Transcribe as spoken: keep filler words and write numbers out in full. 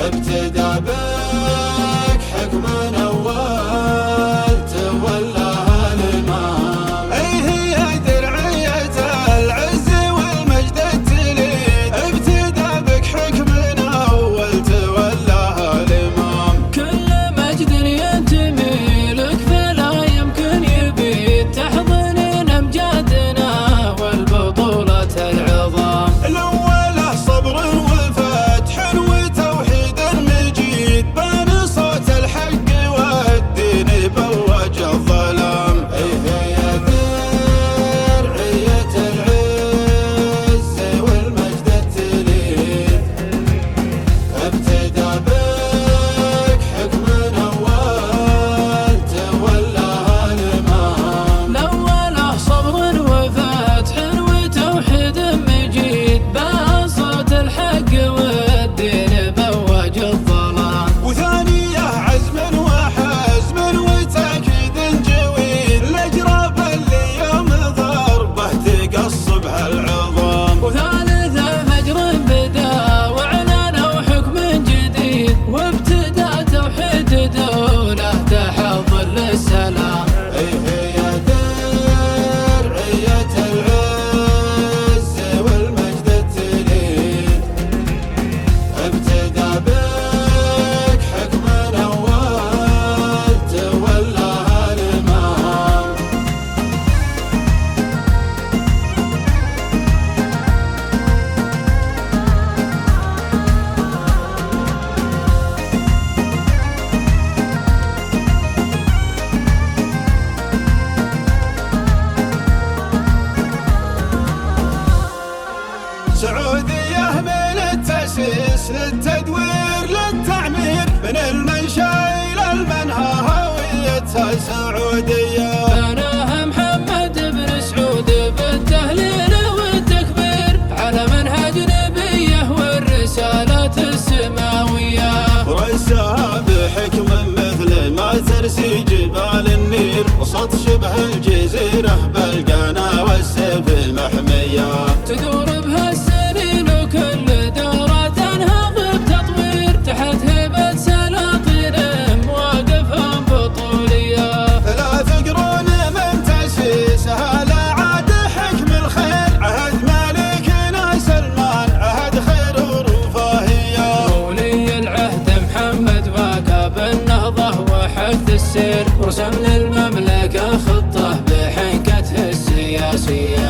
ابتدى بك حكم أول تولاها الإمام. أي هي درعية العز والمجد التليد، ابتدى بك حكم أول تولاها الإمام. كل مجد ينتمي لك فلا يمكن يبيد، تحضن أمجادنا والبطولة العظام. الأولى صبر وفتح وتوحيد مجيد، بان صوت الحق والدين بوج الظلام. أي هي درعية العز والمجد التليد، ابتدى بك حكم أول تولاها الإمام. الأولى صبر وفتح وتوحيد مجيد، بان صوت الحق والدين بوج الظلام. وثانية عزم وحزم وتأكيد جويد، الأجراب اللي يوم ضربه تقصبها العظام. وثالثة فجر بدا وإعلان حكم جديد، وابتدى توحيد دولة تحضر للسلام. أي هي درعية العز والمجد التليد، ابتدى بك حكم أول تولاها الإمام. سعودية من التأسيس للتدوير للتعمير، من المنشأ إلى المنهى هويتها سعودية. بناها محمد بن سعود بالتهليل والتكبير، على منهج نبيه والرسالات السماوية. ورساها بحكم مثل ما ترسي جبال النير، وسط شبه الجزيرة بالقنا والسيف المحمية. تدور بها السنين وكل دورة تنهض بتطوير، تحت هيبة سلاطين مواقفهم بطولية. ثلاث قرون من تأسيسها لا عاد حكم الخير، عهد ملكنا سلمان عهد خير ورفاهية. ولي العهد محمد واكب النهضة وحث السير، ورسم للمملكة خطة بحنكته السياسية.